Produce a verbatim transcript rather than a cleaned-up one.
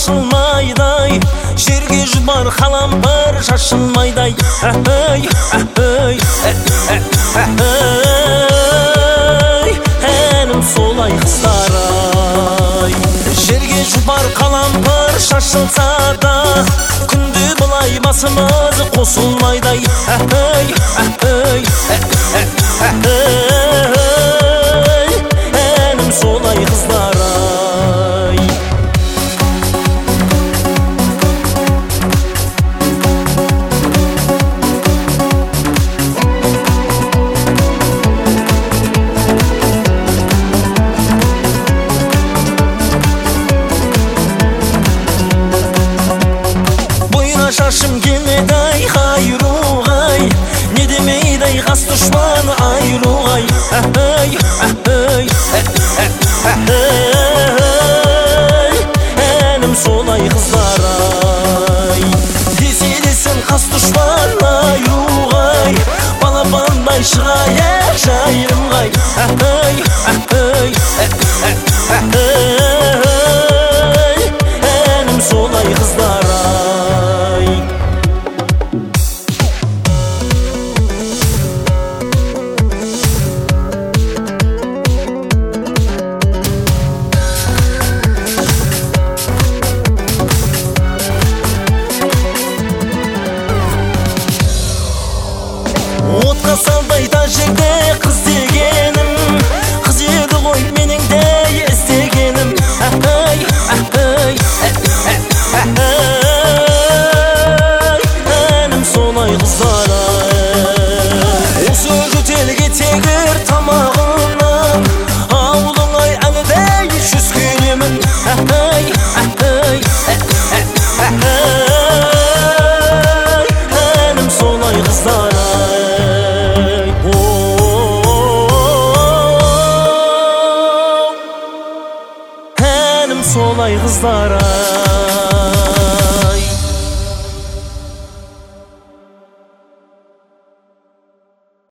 ашылмайдай, жерге жұбар қалампыр шашылмайдай. Ай, ай, ай, әнім солай қыздар-ай. Жерге жұбар қалампыр шашылса да, күнде бұлай басымыз қосылмайдай. Ай, ай, ай, әнім солай қыздар-ай. Шашым келмедай қайруғай, не демейдай қас дұшман айруғай. Ай, ай, ай, әнім солай қыздар-ай. Десе десін қас дұшман айруғай, балапандай шығайық жайрымғай. Ай, ай, ай, әнім солай қыздар-ай. Отқа салдайда жерде қыз дегенім, қыз еді ғой менің де естегенім. Ай, ай, ай, әнім солай қыздар-ай. Осы жөтелге тегір тамағынан, ауылыңай әлідей жүзгенемін. Ай, ай, ай, әнім солай қыздар-ай. Солай қыздар-ай.